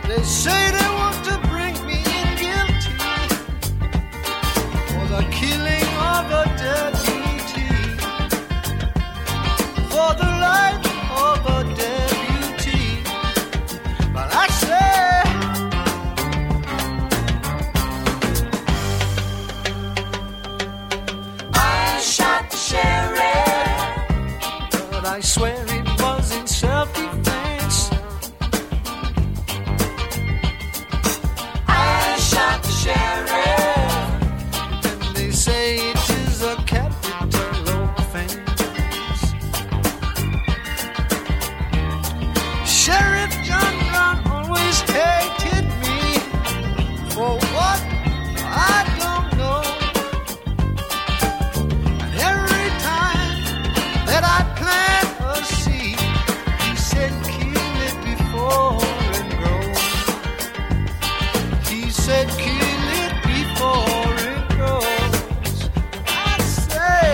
They say they want to bring me in guilty for the killing of a deputy, for the life of a deputy. But I say, I shot the sheriff, but I swear it was in self-defense. Sheriff, and they say it is a capital offense. Sheriff John Brown always hated me for what I don't know. And every time that I plant a seed, he said kill it before it grows. He said kill before it grows. I say,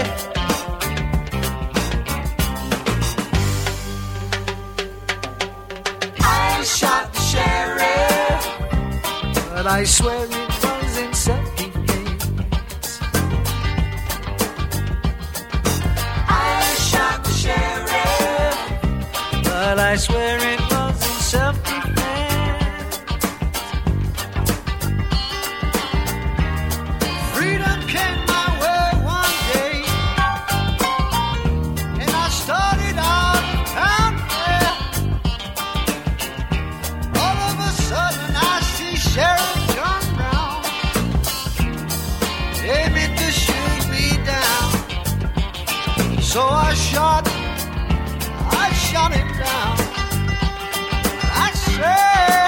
I shot the sheriff, but I swear it was in self-defense. I shot the sheriff, but I swear it was in self-defense. Freedom came my way one day, and I started out of town fair. All of a sudden I see Sheriff John Brown aiming to shoot me down. So I shot him down. I said,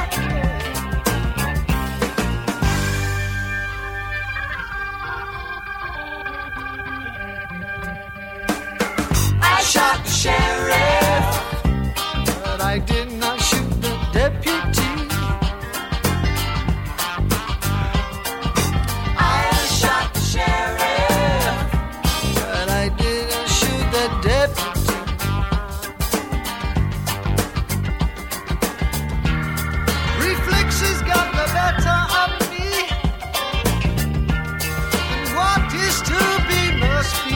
shot the sheriff, but I did not shoot the deputy. I shot the sheriff, but I didn't shoot the deputy. Reflexes got the better of me, and what is to be must be.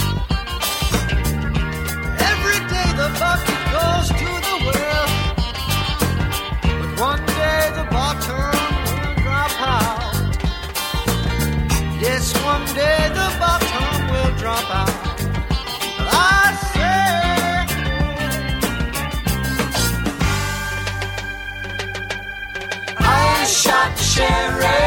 The bucket goes to the well, but one day the bottom will drop out. Yes, one day the bottom will drop out. But I say, I shot the sheriff,